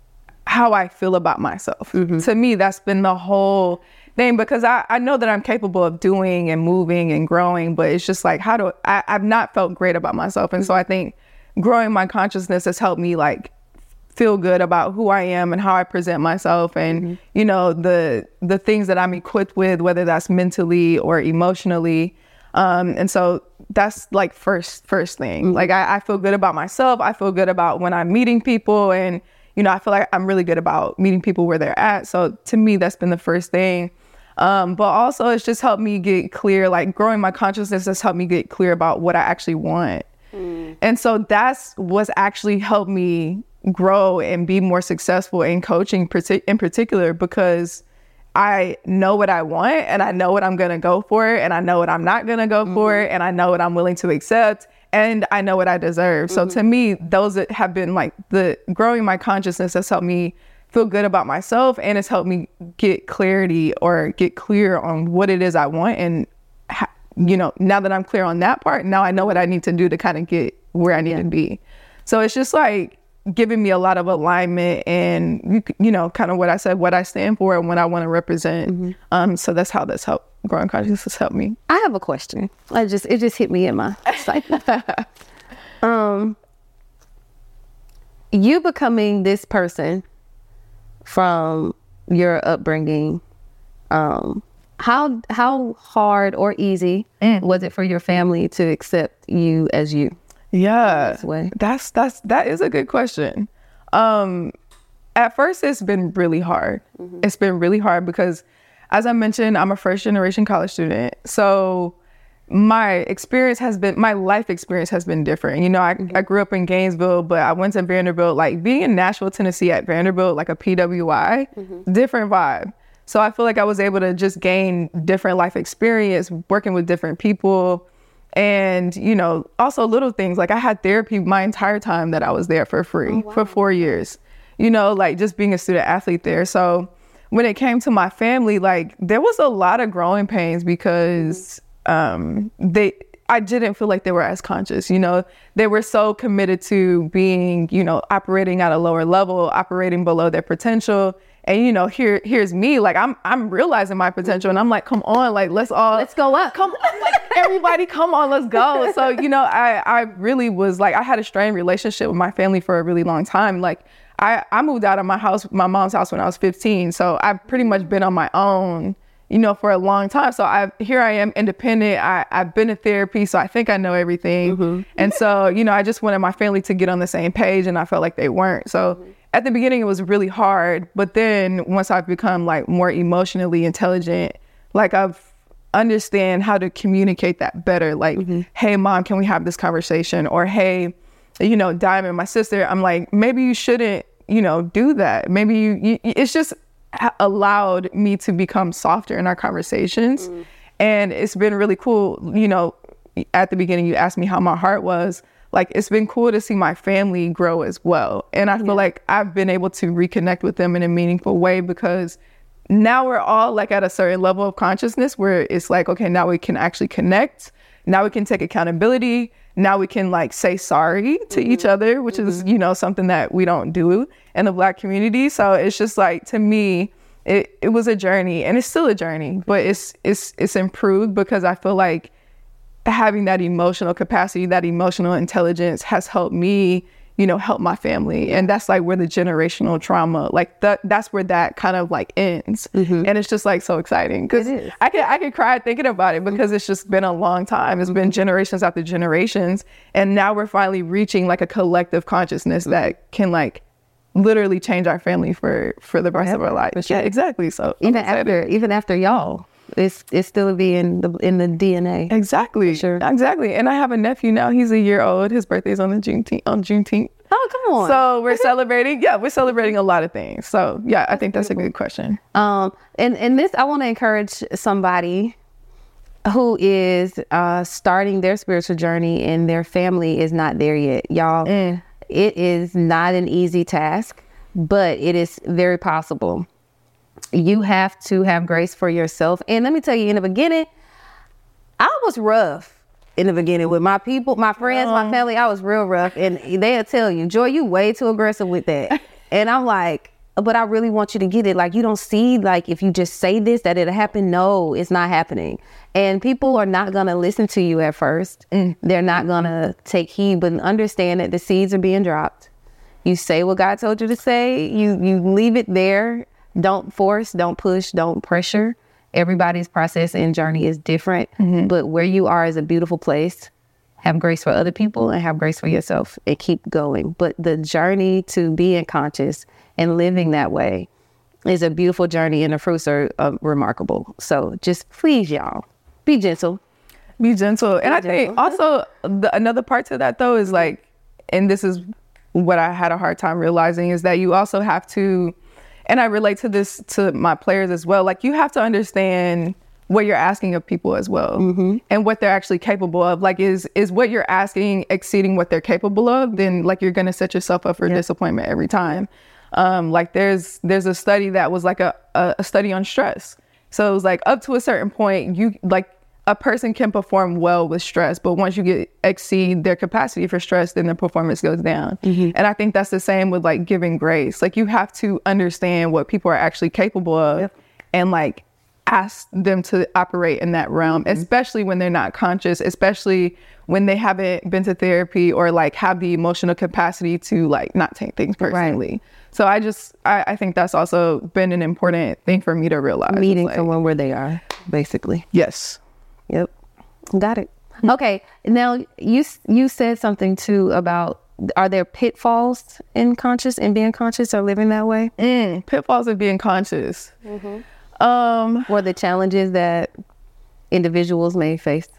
how I feel about myself. Mm-hmm. To me, that's been the whole thing, because I, I know that I'm capable of doing and moving and growing, but it's just like, how do I, I've not felt great about myself. And so I think growing my consciousness has helped me like feel good about who I am and how I present myself, and mm-hmm. you know, the the things that I'm equipped with, whether that's mentally or emotionally. Um, and so that's like first, first thing. Mm-hmm. Like I, I feel good about myself. I feel good about when I'm meeting people, and, you know, I feel like I'm really good about meeting people where they're at. So to me, that's been the first thing. Um, but also it's just helped me get clear, like growing my consciousness has helped me get clear about what I actually want. Mm. And so that's what's actually helped me grow and be more successful in coaching partic- in particular, because I know what I want, and I know what I'm going to go for, and I know what I'm not going to go mm-hmm. for, and I know what I'm willing to accept, and I know what I deserve. Mm-hmm. So to me, those have been like the growing my consciousness has helped me feel good about myself, and it's helped me get clarity or get clear on what it is I want. And, ha- you know, now that I'm clear on that part, now I know what I need to do to kind of get where I need yeah. to be. So it's just like giving me a lot of alignment and, you, you know, kind of what I said, what I stand for and what I want to represent. Mm-hmm. Um, so that's how this helped. Growing consciousness has helped me. I have a question. I just, it just hit me in my sight. um, you becoming this person from your upbringing, um, how how hard or easy mm. was it for your family to accept you as you? Yeah, that's that's that is a good question. Um, at first, it's been really hard. Mm-hmm. It's been really hard because, as I mentioned, I'm a first generation college student, so my experience has been, my life experience has been different. You know, I, mm-hmm. I grew up in Gainesville, but I went to Vanderbilt. Like being in Nashville, Tennessee at Vanderbilt, like a P W I, mm-hmm. different vibe. So I feel like I was able to just gain different life experience, working with different people. And, you know, also little things like I had therapy my entire time that I was there for free oh, wow. for four years, you know, like just being a student athlete there. So when it came to my family, like there was a lot of growing pains because um, they, I didn't feel like they were as conscious, you know, they were so committed to being, you know, operating at a lower level, operating below their potential. And, you know, here, here's me, like, I'm, I'm realizing my potential and I'm like, come on, like, let's all, let's go up. Come on, like, everybody, come on, let's go. So, you know, I, I really was like, I had a strained relationship with my family for a really long time. Like, I, I moved out of my house, my mom's house when I was fifteen. So I've pretty much been on my own, you know, for a long time. So I, here I am independent. I, I've been to therapy, so I think I know everything. Mm-hmm. And so, you know, I just wanted my family to get on the same page and I felt like they weren't. So mm-hmm. at the beginning, it was really hard. But then once I've become like more emotionally intelligent, like I've understand how to communicate that better. Like, mm-hmm. hey, mom, can we have this conversation? Or, hey, you know, Diamond, my sister, I'm like, maybe you shouldn't, you know, do that. Maybe you, you it's just allowed me to become softer in our conversations. Mm. And it's been really cool. You know, at the beginning, you asked me how my heart was. Like, it's been cool to see my family grow as well. And I feel yeah. like I've been able to reconnect with them in a meaningful way because now we're all like at a certain level of consciousness where it's like, okay, now we can actually connect. Now we can take accountability. Now we can like say sorry to mm-hmm. each other, which mm-hmm. is, you know, something that we don't do in the Black community. So it's just like, to me, it, it was a journey, and it's still a journey, but it's, it's, it's improved because I feel like having that emotional capacity, that emotional intelligence has helped me, you know, help my family. And that's like where the generational trauma, like that, that's where that kind of like ends. Mm-hmm. And it's just like so exciting because I can, I can cry thinking about it because it's just been a long time. It's been generations after generations. And now we're finally reaching like a collective consciousness that can like literally change our family for, for the rest Forever. of our life. Sure. Yeah, exactly. So even after, even after y'all, it's it's still be in the in the D N A. Exactly. Sure. Exactly. And I have a nephew now. He's a year old. His birthday's on the Juneteenth on Juneteenth. Oh, come on. So we're celebrating. Yeah, we're celebrating a lot of things. So yeah, I think that's a good question. Um, and and this, I want to encourage somebody who is uh starting their spiritual journey and their family is not there yet, y'all. Mm. It is not an easy task, but it is very possible. You have to have grace for yourself. And let me tell you, in the beginning, I was rough in the beginning with my people, my friends, my family. I was real rough. And they'll tell you, Joy, you way too aggressive with that. And I'm like, but I really want you to get it. Like, you don't see, like, if you just say this, that it'll happen. No, it's not happening. And people are not going to listen to you at first. Mm. They're not going to take heed, but understand that the seeds are being dropped. You say what God told you to say. You, you leave it there. Don't force, don't push, don't pressure. everybody's process and journey is different, mm-hmm. but where you are is a beautiful place. Have grace for other people and have grace for yourself and keep going. But the journey to being conscious and living that way is a beautiful journey, and the fruits are uh, remarkable. So just please, y'all, be gentle. Be gentle. And be I gentle. think also the, another part to that, though, is like, and this is what I had a hard time realizing, is that you also have to, and I relate to this to my players as well, like you have to understand what you're asking of people as well, mm-hmm. and what they're actually capable of. Like, is is what you're asking exceeding what they're capable of, then like you're gonna set yourself up for yep. disappointment every time. Um, like there's there's a study that was like a, a, a study on stress. So it was like up to a certain point, you like a person can perform well with stress, but once you get exceed their capacity for stress, then their performance goes down. Mm-hmm. And I think that's the same with like giving grace. Like you have to understand what people are actually capable of, yep. and like ask them to operate in that realm, mm-hmm. especially when they're not conscious, especially when they haven't been to therapy or like have the emotional capacity to like not take things personally. Right. So I just, I, I think that's also been an important thing for me to realize. Meeting like, someone where they are, basically. Yes. Yep. Got it. Okay. Now you, you said something too about, are there pitfalls in conscious and being conscious or living that way? Mm, pitfalls of being conscious. Mm-hmm. Um, or the challenges that individuals may face?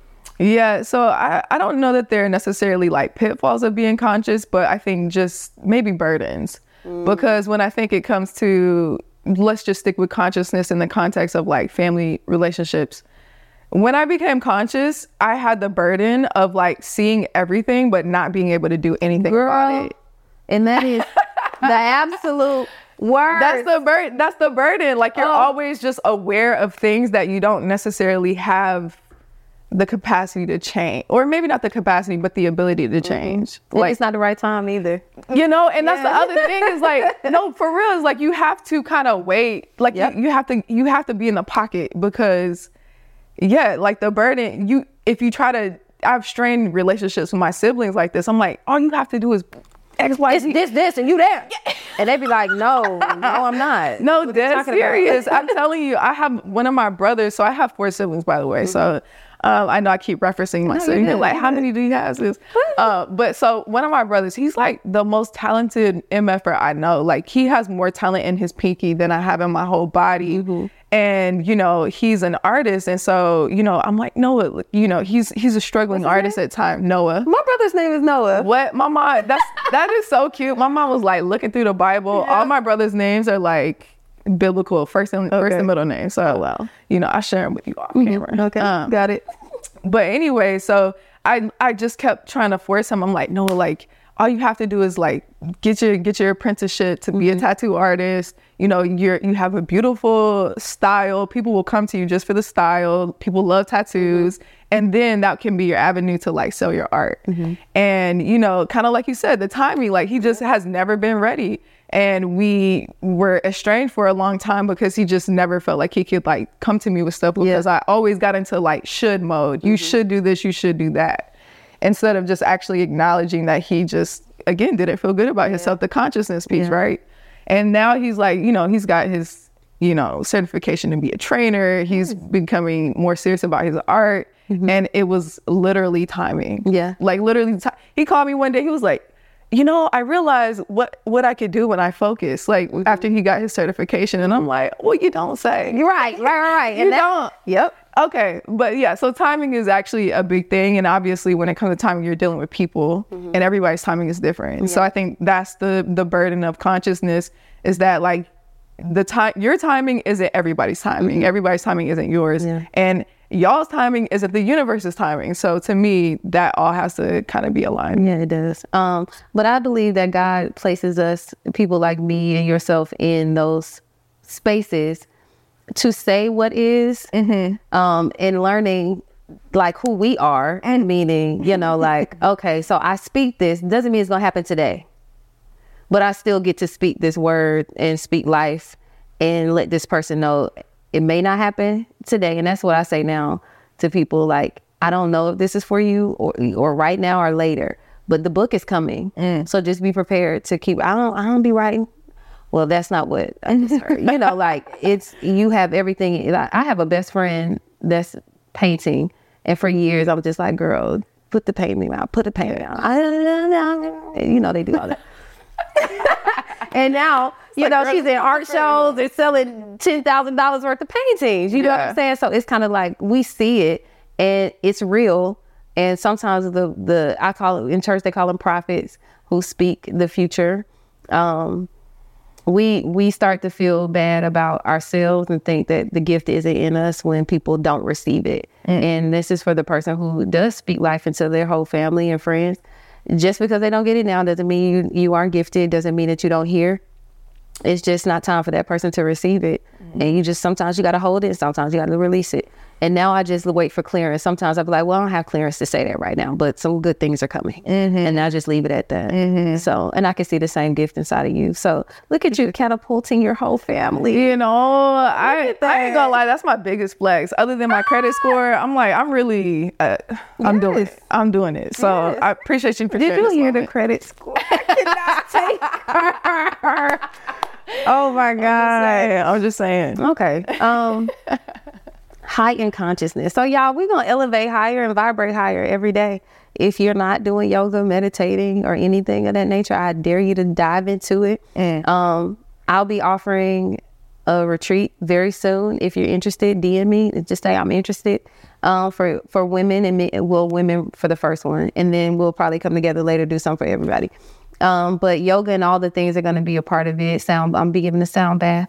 Yeah, so I, I don't know that they're necessarily like pitfalls of being conscious, but I think just maybe burdens. Mm. Because when I think it comes to, let's just stick with consciousness in the context of like family relationships. When I became conscious, I had the burden of like seeing everything, but not being able to do anything Girl, about it. And that is the absolute word. That's the burden. That's the burden. Like you're oh. always just aware of things that you don't necessarily have the capacity to change, or maybe not the capacity, but the ability to change. Mm-hmm. Like, it's not the right time either. You know, and that's yeah. the other thing is like, no, for real, is like you have to kind of wait. Like yep. you, you have to, you have to be in the pocket because, yeah, like the burden. You, if you try to, I've strained relationships with my siblings like this. I'm like, all you have to do is X, Y, Z. It's this, this, and you there. Yeah. And they be like, no, no, I'm not. No, that's serious. I'm telling you, I have one of my brothers. So I have four siblings, by the way. Mm-hmm. So um, I know I keep referencing my siblings. No, like, how many do you have? Uh, but so one of my brothers, he's like the most talented M F-er I know. Like he has more talent in his pinky than I have in my whole body. Mm-hmm. And, you know, he's an artist. And so, you know, I'm like, Noah, you know, he's he's a struggling artist name? at times. Noah. My brother's name is Noah. What? My mom, that's, that is so cute. My mom was like looking through the Bible. Yeah. All my brother's names are like biblical, first and, okay. first and middle name. So, oh, wow. you know, I share them with you off camera. Mm-hmm. Okay, um, got it. But anyway, so I I just kept trying to force him. I'm like, Noah, like, all you have to do is like get your get your apprenticeship to be mm-hmm. a tattoo artist. You know, you're you have a beautiful style. People will come to you just for the style. People love tattoos. Mm-hmm. And then that can be your avenue to like sell your art. Mm-hmm. And, you know, kind of like you said, the timing, like he just has never been ready. And we were estranged for a long time because he just never felt like he could like come to me with stuff because yeah. I always got into like should mode. You mm-hmm. should do this, you should do that. Instead of just actually acknowledging that he just, again, didn't feel good about yeah. himself, the consciousness piece, yeah. right? And now he's like, you know, he's got his, you know, certification to be a trainer. He's mm-hmm. becoming more serious about his art. Mm-hmm. And it was literally timing. Yeah. Like literally, t- he called me one day. He was like, you know, I realized what, what I could do when I focus, like mm-hmm. after he got his certification. And I'm like, well, you don't say. You're right, right, right, right. you and that, don't. Yep. Okay. But yeah, so timing is actually a big thing. And obviously when it comes to timing, you're dealing with people mm-hmm. and everybody's timing is different. Yeah. So I think that's the, the burden of consciousness is that like the time, your timing isn't everybody's timing. Mm-hmm. Everybody's timing isn't yours. Yeah. And y'all's timing isn't the universe's timing. So to me, that all has to kind of be aligned. Yeah, it does. Um, but I believe that God places us, people like me and yourself, in those spaces to say what is, mm-hmm. um, and learning like who we are, and meaning, you know, like, okay, so I speak this, doesn't mean it's going to happen today, but I still get to speak this word and speak life and let this person know it may not happen today. And that's what I say now to people. Like, I don't know if this is for you or, or right now or later, but the book is coming. Mm. So just be prepared to keep, I don't, I don't be writing Well, that's not what I just heard. You know, like it's, you have everything. Like, I have a best friend that's painting. And for years, I was just like, girl, put the painting out, put the painting out. You know, they do all that. And now, you like, know, she's in art shows. They're selling ten thousand dollars worth of paintings. You know yeah. what I'm saying? So it's kind of like we see it and it's real. And sometimes the, the I call it, in church, they call them prophets who speak the future. Um, we we start to feel bad about ourselves and think that the gift isn't in us when people don't receive it. Mm. And this is for the person who does speak life into their whole family and friends. Just because they don't get it now doesn't mean you, you aren't gifted, doesn't mean that you don't hear. It's just not time for that person to receive it. Mm. And you just, sometimes you got to hold it, sometimes you got to release it. And now I just wait for clearance. Sometimes I'll be like, well, I don't have clearance to say that right now, but some good things are coming. Mm-hmm. And I just leave it at that. Mm-hmm. So, and I can see the same gift inside of you. So look at you catapulting your whole family. You know, I, I ain't gonna lie, that's my biggest flex. Other than my credit score, I'm like, I'm really, uh, I'm yes. doing it. I'm doing it. So yes. I appreciate you for Did sharing you hear moment. The credit score? I cannot take her. Oh my God. I'm just saying. I'm just saying. Okay. Um, heightened consciousness. So y'all, we're going to elevate higher and vibrate higher every day. If you're not doing yoga, meditating, or anything of that nature, I dare you to dive into it. Mm. Um, I'll be offering a retreat very soon. If you're interested, D M me. Just say I'm interested um, for, for women and men, well, women for the first one. And then we'll probably come together later, do something for everybody. Um, but yoga and all the things are going to be a part of it. Sound, I'm be giving a sound bath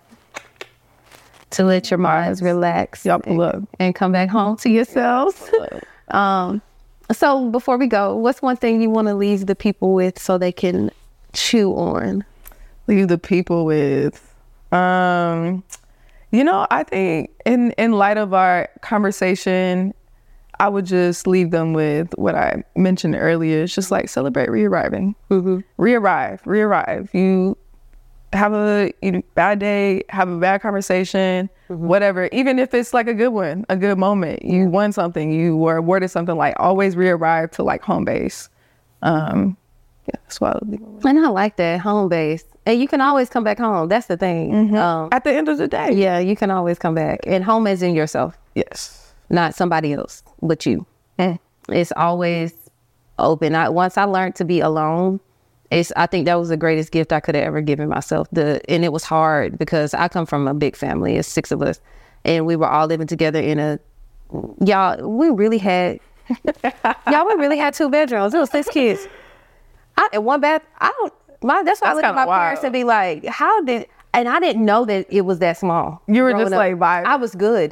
to let your minds relax. Y'all pull up. And, and come back home to yourselves. um, so before we go, what's one thing you want to leave the people with so they can chew on? Leave the people with, um, you know, I think in, in light of our conversation, I would just leave them with what I mentioned earlier. It's just like celebrate re-arriving. Mm-hmm. Re-arrive, re-arrive. You have a you know, bad day, have a bad conversation, mm-hmm. whatever. Even if it's like a good one, a good moment, you won something, you were awarded something, like always re-arrive to like home base. Um, yeah, that's what I would leave them with. And I like that, home base. And you can always come back home. That's the thing. Mm-hmm. Um, At the end of the day. Yeah, you can always come back. And home is in yourself. Yes. Not somebody else, but you. Mm. It's always open. I, once I learned to be alone, it's, I think that was the greatest gift I could have ever given myself. The And it was hard because I come from a big family. It's six of us. And we were all living together in a, y'all, we really had, y'all, we really had two bedrooms. It was six kids. I, and one bath, I don't, my, that's why that's I look at my wild. parents and be like, how did, and I didn't know that it was that small. You were just up. like, vibe. I was good.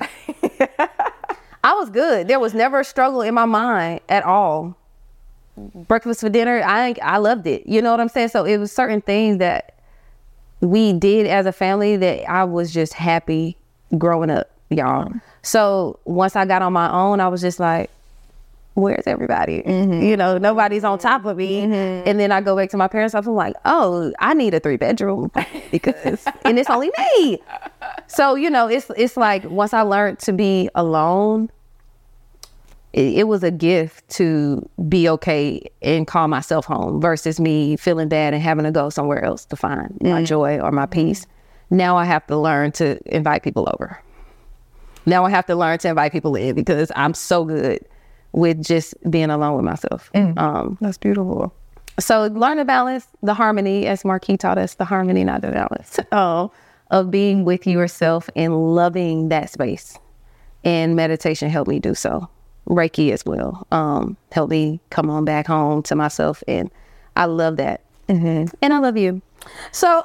I was good. There was never a struggle in my mind at all. Breakfast for dinner, I I loved it. You know what I'm saying? So it was certain things that we did as a family that I was just happy growing up, y'all. Mm-hmm. So once I got on my own, I was just like, where's everybody? Mm-hmm. You know, nobody's on top of me. Mm-hmm. And then I go back to my parents' house. I'm like, oh, I need a three bedroom because, and it's only me. So, you know, it's, it's like, once I learned to be alone, it, it was a gift to be okay and call myself home versus me feeling bad and having to go somewhere else to find mm-hmm. my joy or my peace. Now I have to learn to invite people over. Now I have to learn to invite people in because I'm so good with just being alone with myself. Mm, um, that's beautiful. So learn to balance the harmony, as Marquis taught us, the harmony, not the balance, uh, of being with yourself and loving that space. And meditation helped me do so. Reiki as well. Um, helped me come on back home to myself. And I love that. Mm-hmm. And I love you. So...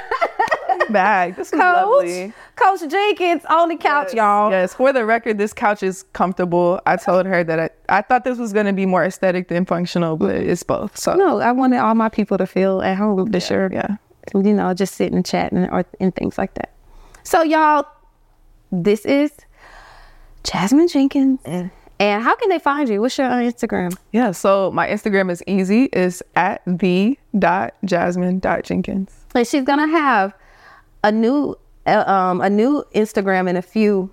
Bag. This is Coach, lovely. Coach Jenkins on the couch, yes, y'all. Yes, for the record, this couch is comfortable. I told her that I, I thought this was going to be more aesthetic than functional, but it's both. So no, I wanted all my people to feel at home, for yeah, sure. Yeah, you know, just sitting and chatting or and things like that. So y'all, this is Jasmine Jenkins. Mm. And how can they find you? What's your Instagram? Yeah, so my Instagram is easy. It's at the dot jasmine dot jenkins. And she's gonna have a new uh, um a new Instagram in a few.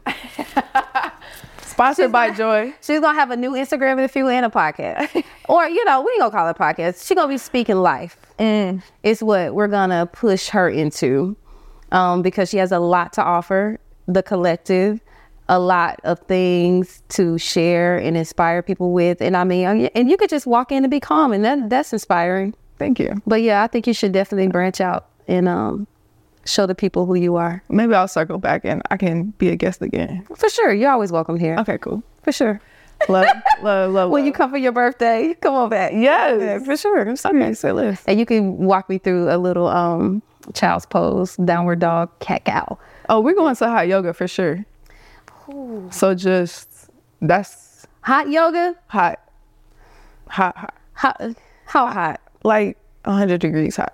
Sponsored she's by gonna, Joy. She's gonna have a new Instagram in a few and a podcast. Or, you know, we ain't gonna call it a podcast. She's gonna be speaking life. Mm. It's what we're gonna push her into. um, because she has a lot to offer the collective, a lot of things to share and inspire people with. And I mean, and you could just walk in and be calm, and that that's inspiring. Thank you. But yeah, I think you should definitely branch out and um, show the people who you are. Maybe I'll circle back and I can be a guest again. For sure. You're always welcome here. Okay, cool. For sure. Love, love, love. When love. you come for your birthday, come on back. Yes. Yeah, for sure. Okay, so let's. And you can walk me through a little um, child's pose, downward dog, cat cow. Oh, we're going to hot yoga for sure. Ooh. So just, that's. Hot yoga? Hot. Hot, hot. Hot. How hot? Like one hundred degrees hot.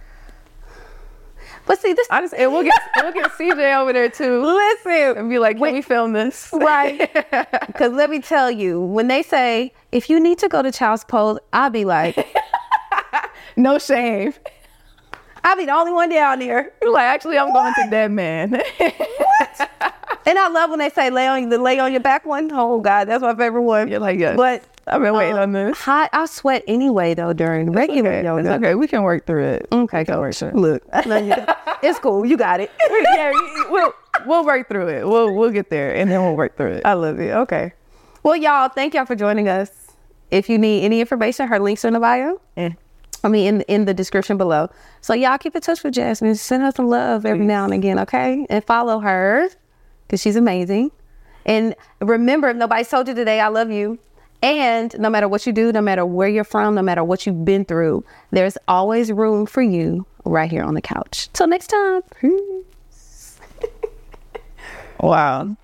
But see, this. I just, and we'll get, we'll get C J over there too. Listen. And be like, can Wait. we film this? Right. Because let me tell you, when they say, if you need to go to child's pose, I'll be like, no shame. I'll be the only one down there. You're like, actually, I'm going to dead man. What? And I love when they say lay on the lay on your back one. Oh God, that's my favorite one. You're like, yes. But I've been waiting um, on this. Hot, I sweat anyway though during regular Okay. yoga. It's okay, we can work through it. Okay, Don't cool. worry, sure. Look, it's cool. You got it. Yeah, we'll we'll work through it. We'll we'll get there, and then we'll work through it. I love it. Okay. Well, y'all, thank y'all for joining us. If you need any information, her links are in the bio. Yeah. I mean, in in the description below. So y'all keep in touch with Jasmine. Send her some love every now and again, okay? And follow her because she's amazing. And remember, if nobody's told you today, I love you. And no matter what you do, no matter where you're from, no matter what you've been through, there's always room for you right here on the couch. Till next time. Peace. Wow.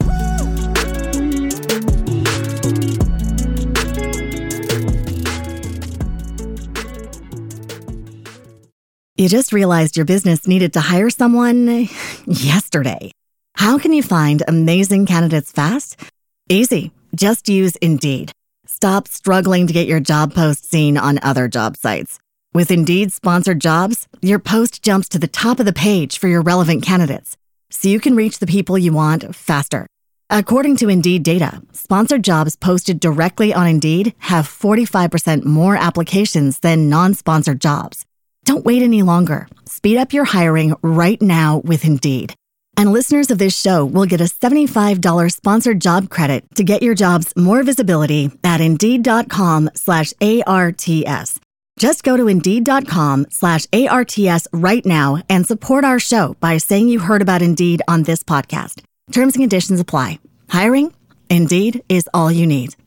You just realized your business needed to hire someone yesterday. How can you find amazing candidates fast? Easy. Just use Indeed. Stop struggling to get your job post seen on other job sites. With Indeed sponsored jobs, your post jumps to the top of the page for your relevant candidates, so you can reach the people you want faster. According to Indeed data, sponsored jobs posted directly on Indeed have forty-five percent more applications than non-sponsored jobs. Don't wait any longer. Speed up your hiring right now with Indeed. And listeners of this show will get a seventy-five dollars sponsored job credit to get your jobs more visibility at Indeed.com slash ARTS. Just go to Indeed.com slash ARTS right now and support our show by saying you heard about Indeed on this podcast. Terms and conditions apply. Hiring? Indeed is all you need.